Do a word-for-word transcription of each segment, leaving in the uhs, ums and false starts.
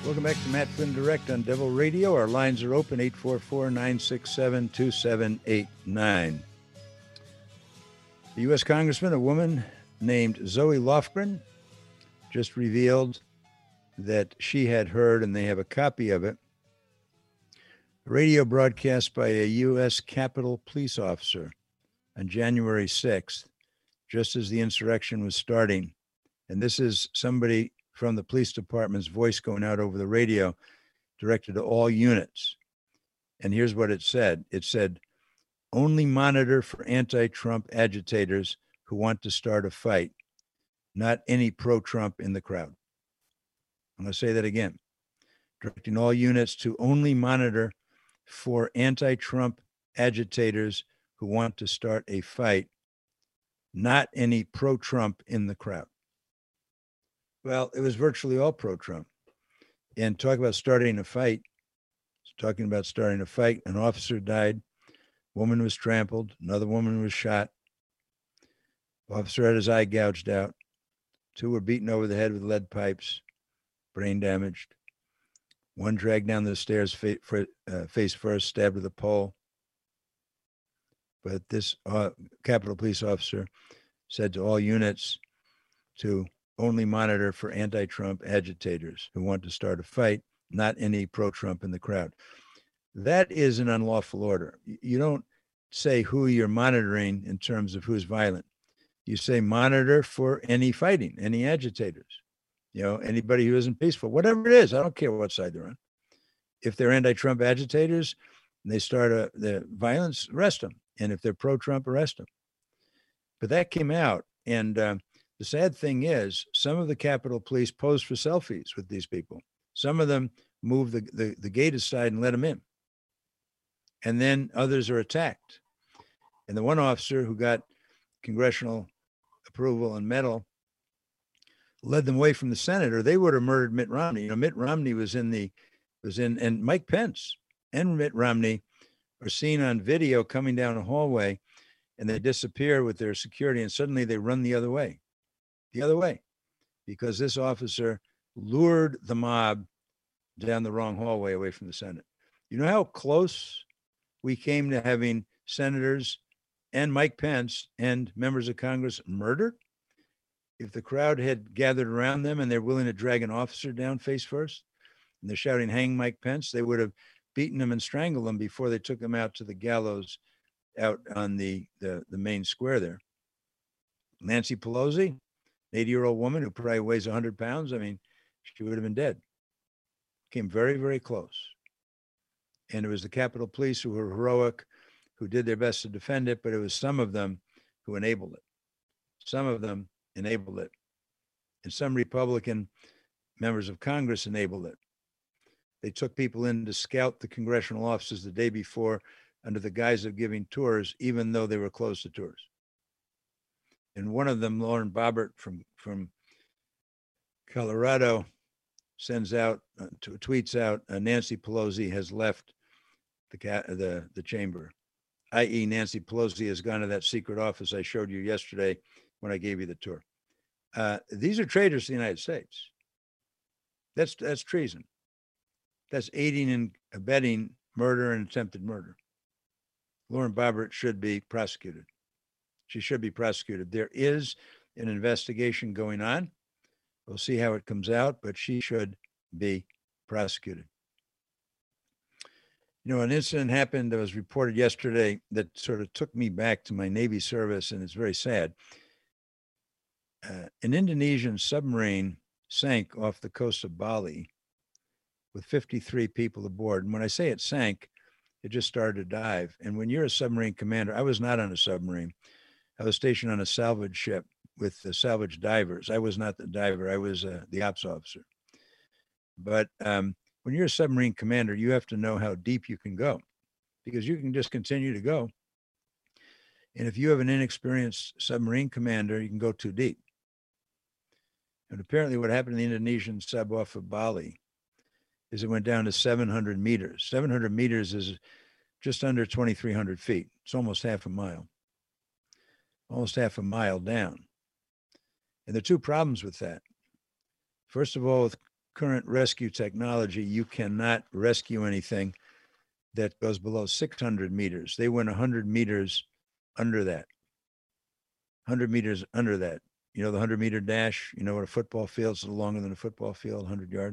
Welcome back to Matt Flynn Direct on Devil Radio. Our lines are open, eight four four, nine six seven, two seven eight nine. The U S Congressman, a woman named Zoe Lofgren, just revealed that she had heard, and they have a copy of it, a radio broadcast by a U S Capitol police officer on January sixth, just as the insurrection was starting. And this is somebody from the police department's voice going out over the radio, directed to all units. And here's what it said. It said, only monitor for anti-Trump agitators who want to start a fight, not any pro-Trump in the crowd. I'm going to say that again. Directing all units to only monitor for anti-Trump agitators who want to start a fight, not any pro-Trump in the crowd. Well, it was virtually all pro-Trump. And talk about starting a fight. Talking about starting a fight. An officer died. Woman was trampled. Another woman was shot. Officer had his eye gouged out. Two were beaten over the head with lead pipes, brain damaged. One dragged down the stairs fa- for, uh, face first, stabbed with a pole. But this uh, Capitol Police officer said to all units to only monitor for anti-Trump agitators who want to start a fight, not any pro-Trump in the crowd. That is an unlawful order. You don't say who you're monitoring in terms of who's violent. You say monitor for any fighting, any agitators, you know, anybody who isn't peaceful, whatever it is. I don't care what side they're on. If they're anti-Trump agitators and they start a, the violence, arrest them. And if they're pro-Trump, arrest them. But that came out. And uh, the sad thing is, some of the Capitol Police posed for selfies with these people. Some of them moved the, the, the gate aside and let them in. And then others are attacked. And the one officer who got congressional approval and medal led them away from the Senate, or they would have murdered Mitt Romney. You know, Mitt Romney was in the, was in, and Mike Pence and Mitt Romney are seen on video coming down a hallway, and they disappear with their security, and suddenly they run the other way. The other way, because this officer lured the mob down the wrong hallway away from the Senate. You know how close we came to having senators and Mike Pence and members of Congress murdered? If the crowd had gathered around them and they're willing to drag an officer down face first, and they're shouting, hang Mike Pence, they would have beaten him and strangled him before they took him out to the gallows out on the, the, the main square there. Nancy Pelosi, an eighty-year-old woman who probably weighs one hundred pounds. I mean, she would have been dead. Came very, very close. And it was the Capitol Police who were heroic, who did their best to defend it, but it was some of them who enabled it. Some of them enabled it. And some Republican members of Congress enabled it. They took people in to scout the congressional offices the day before under the guise of giving tours, even though they were closed to tours. And one of them, Lauren Boebert from, from Colorado, sends out, uh, t- tweets out, uh, Nancy Pelosi has left the, ca- the, the chamber, that is. Nancy Pelosi has gone to that secret office I showed you yesterday when I gave you the tour. Uh, these are traitors to the United States. That's, that's treason. That's aiding and abetting murder and attempted murder. Lauren Boebert should be prosecuted. She should be prosecuted. There is an investigation going on. We'll see how it comes out, but she should be prosecuted. You know, an incident happened that was reported yesterday that sort of took me back to my Navy service, and it's very sad. Uh, an Indonesian submarine sank off the coast of Bali with fifty-three people aboard. And when I say it sank, it just started to dive. And when you're a submarine commander, I was not on a submarine. I was stationed on a salvage ship with the salvage divers. I was not the diver. I was uh, the ops officer. But um, when you're a submarine commander, you have to know how deep you can go, because you can just continue to go. And if you have an inexperienced submarine commander, you can go too deep. And apparently what happened in the Indonesian sub off of Bali is it went down to seven hundred meters. seven hundred meters is just under twenty-three hundred feet. It's almost half a mile. Almost half a mile down. And there are two problems with that. First of all, with current rescue technology, you cannot rescue anything that goes below six hundred meters. They went one hundred meters under that, one hundred meters under that. You know, the one hundred meter dash, you know what a football field's a little longer than a football field, one hundred yards.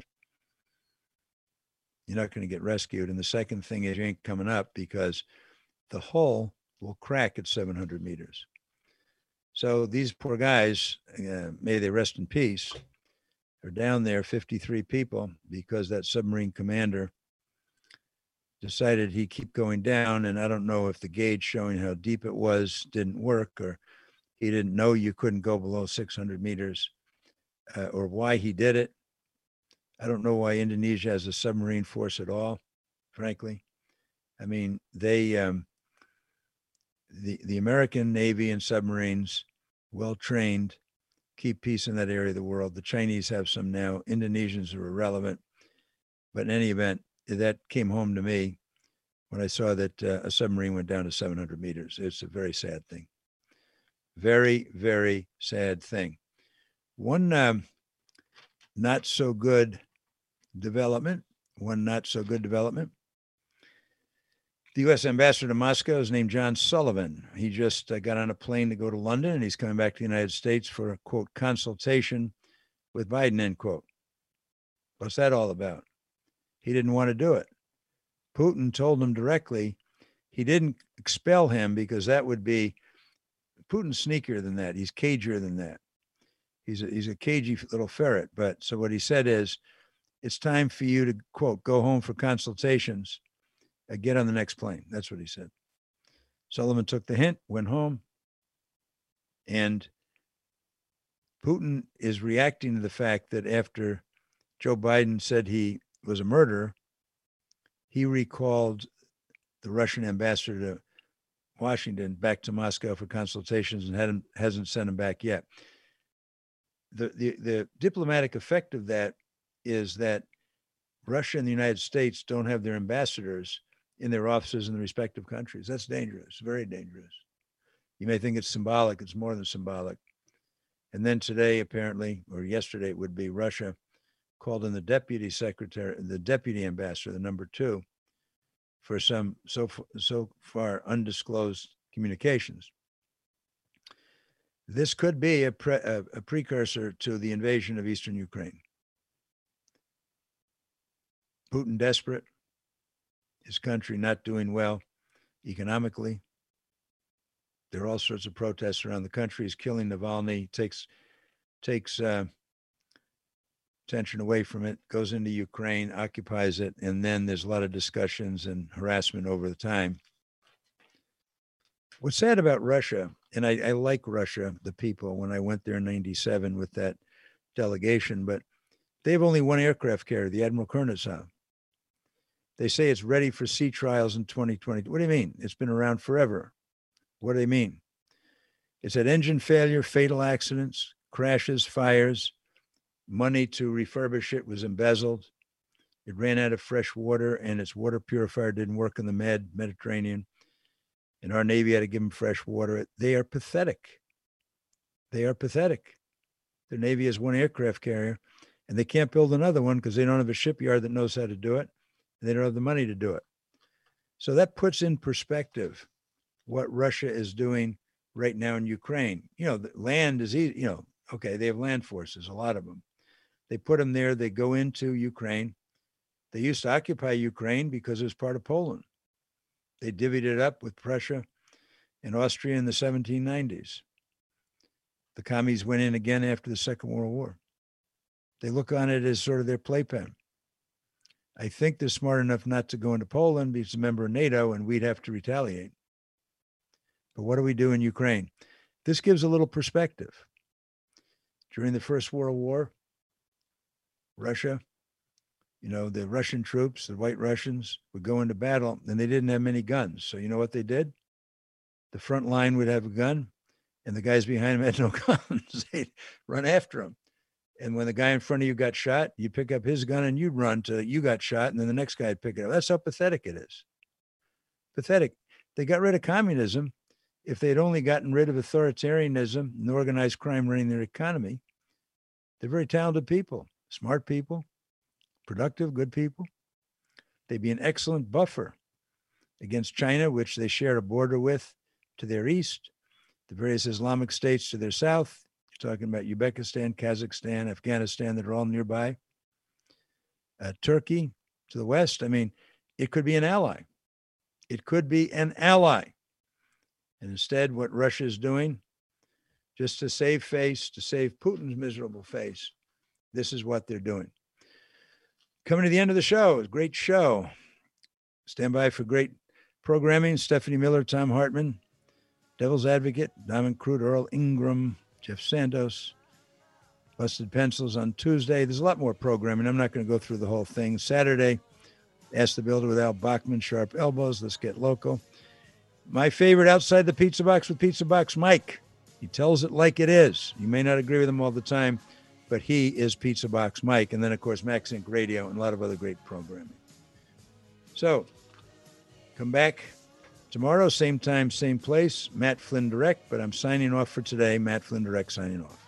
You're not going to get rescued. And the second thing is you ain't coming up because the hull will crack at seven hundred meters. So these poor guys, uh, may they rest in peace, are down there, fifty-three people, because that submarine commander decided he'd keep going down. And I don't know if the gauge showing how deep it was didn't work, or he didn't know you couldn't go below six hundred meters, uh, or why he did it. I don't know why Indonesia has a submarine force at all, frankly. I mean, they, um, the, the American Navy and submarines, well trained, keep peace in that area of the world. The Chinese have some now. Indonesians are irrelevant. But in any event, that came home to me when I saw that uh, a submarine went down to seven hundred meters. It's a very sad thing. Very, very sad thing. One um, not so good development, one not so good development. The U S ambassador to Moscow is named John Sullivan. He just uh, got on a plane to go to London, and he's coming back to the United States for a, quote, consultation with Biden, end quote. What's that all about? He didn't want to do it. Putin told him directly he didn't expel him because that would be, Putin's sneakier than that. He's cagier than that. He's a, he's a cagey little ferret. But so what he said is, it's time for you to, quote, go home for consultations. Uh, get on the next plane. That's what he said. Sullivan took the hint, went home, and Putin is reacting to the fact that after Joe Biden said he was a murderer, he recalled the Russian ambassador to Washington back to Moscow for consultations and hadn't, hasn't sent him back yet. The, the, the diplomatic effect of that is that Russia and the United States don't have their ambassadors in their offices in the respective countries. That's dangerous, very dangerous. You may think it's symbolic. It's more than symbolic. And then today, apparently, or yesterday it would be, Russia called in the deputy secretary, the deputy ambassador, the number two, for some so, so far undisclosed communications. This could be a, pre, a, a precursor to the invasion of eastern Ukraine. Putin desperate, his country not doing well economically. There are all sorts of protests around the country. He's killing Navalny, takes takes uh, attention away from it, goes into Ukraine, occupies it, and then there's a lot of discussions and harassment over the time. What's sad about Russia, and I, I like Russia, the people, when I went there in ninety-seven with that delegation, but they have only one aircraft carrier, the Admiral Kurnosav. They say it's ready for sea trials in twenty twenty. What do you mean? It's been around forever. What do they mean? It's had engine failure, fatal accidents, crashes, fires. Money to refurbish it was embezzled. It ran out of fresh water, and its water purifier didn't work in the Med Mediterranean. And our Navy had to give them fresh water. They are pathetic. They are pathetic. Their Navy has one aircraft carrier, and they can't build another one because they don't have a shipyard that knows how to do it. They don't have the money to do it. So that puts in perspective what Russia is doing right now in Ukraine. You know, the land is easy, you know, okay, they have land forces, a lot of them. They put them there, they go into Ukraine. They used to occupy Ukraine because it was part of Poland. They divvied it up with Prussia and Austria in the seventeen nineties. The commies went in again after the Second World War. They look on it as sort of their playpen. I think they're smart enough not to go into Poland because it's a member of NATO and we'd have to retaliate. But what do we do in Ukraine? This gives a little perspective. During the First World War, Russia, you know, the Russian troops, the White Russians, would go into battle and they didn't have many guns. So you know what they did? The front line would have a gun and the guys behind them had no guns. They'd run after them. And when the guy in front of you got shot, you pick up his gun and you'd run till you got shot, and then the next guy would pick it up. That's how pathetic it is. Pathetic. They got rid of communism. If they'd only gotten rid of authoritarianism and organized crime running their economy, they're very talented people, smart people. productive, good people. They'd be an excellent buffer against China, which they share a border with to their east, the various Islamic states to their south. You're talking about Uzbekistan, Kazakhstan, Afghanistan that are all nearby. Uh, Turkey to the west. I mean, it could be an ally. It could be an ally. And instead, what Russia is doing, just to save face, to save Putin's miserable face, this is what they're doing. Coming to the end of the show, a great show. Stand by for great programming. Stephanie Miller, Tom Hartman, Devil's Advocate, Diamond Crude, Earl Ingram, Jeff Sandos, Busted Pencils on Tuesday. There's a lot more programming. I'm not going to go through the whole thing. Saturday, Ask the Builder with Al Bachman, Sharp Elbows. Let's get local. My favorite, Outside the Pizza Box with Pizza Box Mike. He tells it like it is. You may not agree with him all the time, but he is Pizza Box Mike. And then, of course, Max Inc Radio and a lot of other great programming. So, come back tomorrow, same time, same place. Matt Flynn Direct, but I'm signing off for today. Matt Flynn Direct signing off.